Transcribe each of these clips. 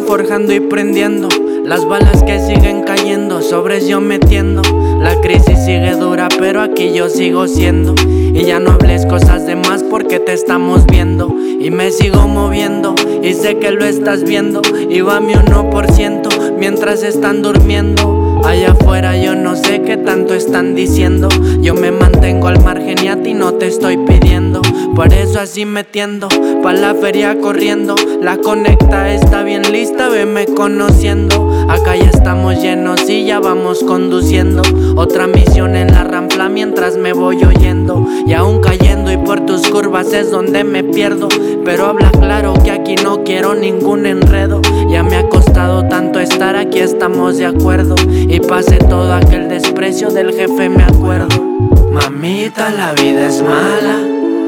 forjando y prendiendo, las balas que siguen cayendo, sobres yo metiendo. La crisis sigue dura, pero aquí yo sigo siendo. Y ya no hables cosas de más porque te estamos viendo. Y me sigo moviendo, y sé que lo estás viendo. Y va mi 1% mientras están durmiendo. Allá afuera yo no sé qué tanto están diciendo. Yo me mantengo al margen y a ti no te estoy pidiendo. Por eso así me tiendo, pa' la feria corriendo. La conecta está bien lista, veme conociendo. Acá ya estamos llenos y ya vamos conduciendo. Otra misión en la rampla mientras me voy oyendo. Y aún cayendo y por tus curvas es donde me pierdo. Pero habla claro que aquí no quiero ningún enredo. Ya me ha costado tanto estar aquí, estamos de acuerdo. Y pasé todo aquel desprecio del jefe, me acuerdo. Mamita, la vida es mala.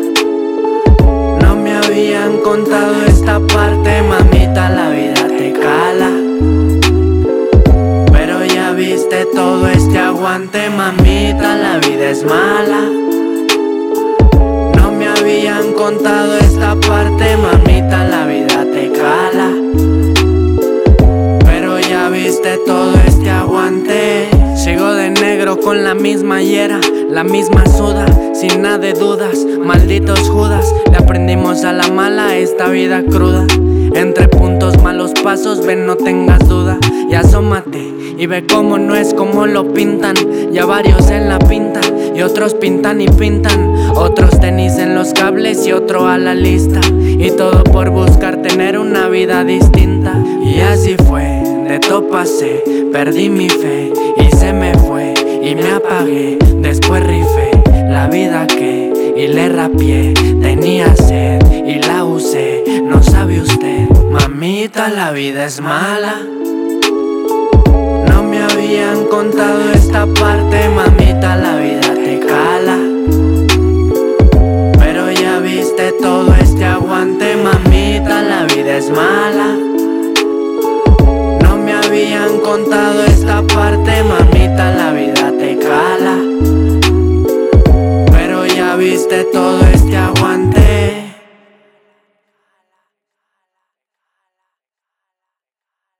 No me habían contado esta parte, mamita, la vida te cala. Pero ya viste todo este aguante, mamita, la vida es mala. No me habían contado esta parte, mamita, la vida te cala. Pero ya viste todo este aguante. Sigo de negro con la misma hiera, la misma suda, sin nada de dudas, malditos Judas. Le aprendimos a la mala esta vida cruda. Entre puntos, malos pasos, ven, no tengas duda. Y asómate y ve cómo no es como lo pintan. Ya varios en la pinta y otros pintan y pintan. Otros tenis en los cables y otro a la lista. Y todo por buscar tener una vida distinta. Y así fue, de todo pasé, perdí mi fe y se me fue y me apagué. Después rifé la vida que y le rapié. Tenía sed y la usé, no sabe usted, mamita, la vida es mala. No me habían contado esta parte, mamita, la vida